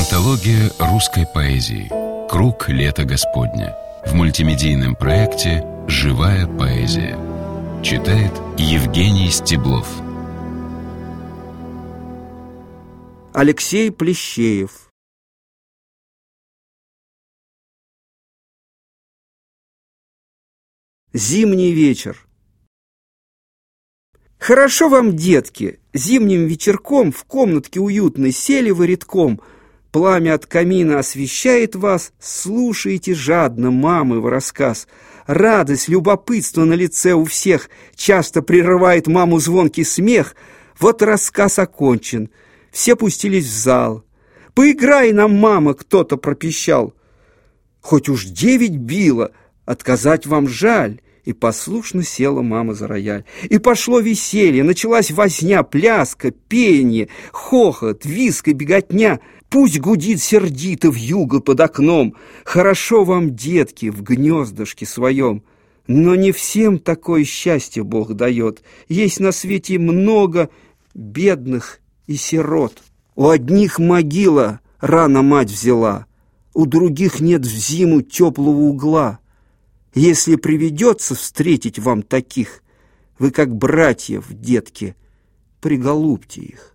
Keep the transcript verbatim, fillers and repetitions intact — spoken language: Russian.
Антология русской поэзии. Круг лета Господня. В мультимедийном проекте «Живая поэзия». Читает Евгений Стеблов. Алексей Плещеев. Зимний вечер. Хорошо вам, детки, зимним вечерком в комнатке уютной сели вы редком. Пламя от камина освещает вас, слушаете жадно мамы рассказ. Радость, любопытство на лице у всех часто прерывает маму звонкий смех. Вот рассказ окончен, все пустились в зал. «Поиграй нам, мама!» — кто-то пропищал. «Хоть уж девять било, отказать вам жаль». И послушно села мама за рояль. И пошло веселье, началась возня, пляска, пение, хохот, визг и беготня. Пусть гудит сердито вьюга под окном. Хорошо вам, детки, в гнездышке своем. Но не всем такое счастье Бог дает. Есть на свете много бедных и сирот. У одних могила рано мать взяла, у других нет в зиму теплого угла. Если приведется встретить вам таких, вы, как братьев, детки, приголубьте их.